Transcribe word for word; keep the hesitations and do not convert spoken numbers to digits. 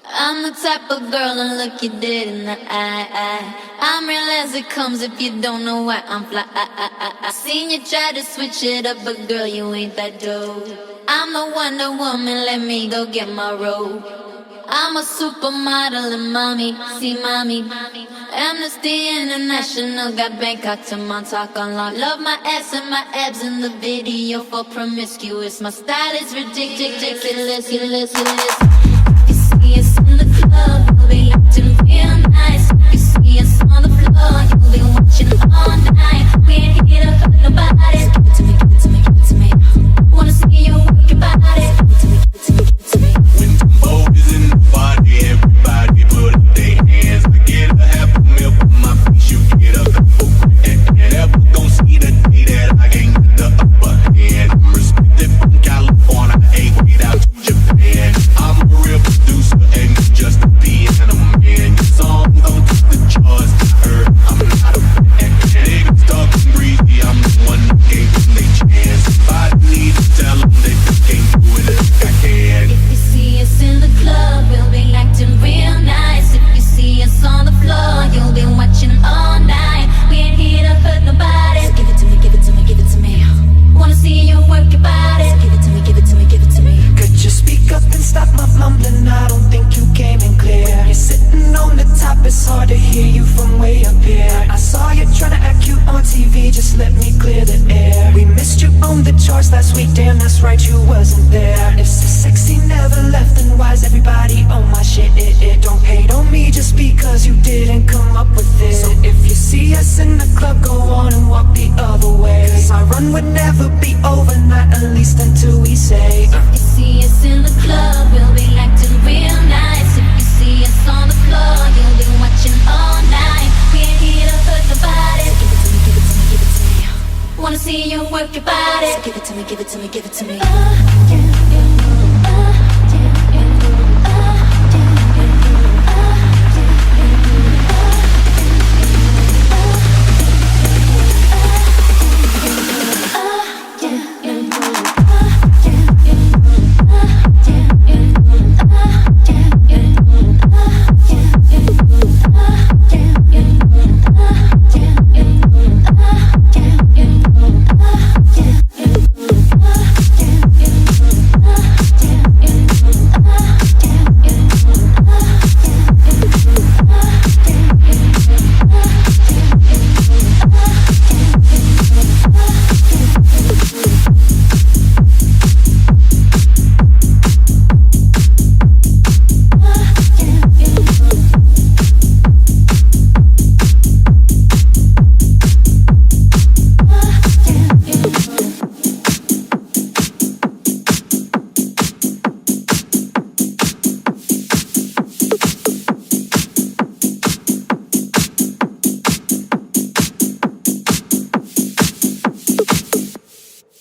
I'm the type of girl to look you dead in the eye, eye. I'm real as it comes if you don't know why I'm fly. I, I, I, I seen you try to switch it up, but girl, you ain't that dope. I'm the Wonder Woman, let me go get my robe. I'm a supermodel and mommy, see mommy. Amnesty International got Bangkok to Montauk on lock. Love my ass and my abs in the video for promiscuous. My style is ridiculous, ridiculous, ridiculous. You see us in the club, you'll be acting real nice. You see us on the floor, you'll be watching all night. We ain't here to hurt nobody. Give it to me, give it to me, give it to me. Wanna see you work your body. Give it to me, give it to me, give it to me. When Tumbo is in the party, everybody put up their hands. I get a half a meal for my face, you get a couple grand. Never gon' see the day that I ain't get the upper hand. I'm respected from California, ain't way out to Japan. I'm a real producer and you just a piano man. Your song don't touch the charts, I heard I'm not a fan. Niggas talking greasy, I'm the one that gave them they chance. If I need to tell them that they can't do it, I think I can. If you see us in the club, we'll be acting real nice. If you see us on the floor, you'll be watching all night. We ain't here to hurt nobody. So give it to me, give it to me, give it to me. Wanna see you work your body. So give it to me, give it to me, give it to me. Could you speak up and stop my mumbling? I don't think you came in clear. When you're sitting on the top, it's hard to hear you from way up here. I saw you trying to act cute on T V, just let me clear the air. We missed you on the charts last week, damn that's right, you wasn't there. If so sexy never left, then why's everybody on my shit? It, it don't hate on me just because you didn't come up with it. So if you see us in the club, go on and walk the other way. Cause our run would never be over, not at least until we say uh. If you see us in the club, we'll be acting real nice. If you see us on the floor, you'll be watching all night. We ain't here to hurt nobody. So give it to me, give it to me, give it to me. Wanna see you work your body. So give it to me, give it to me, give it to me. Oh, yeah.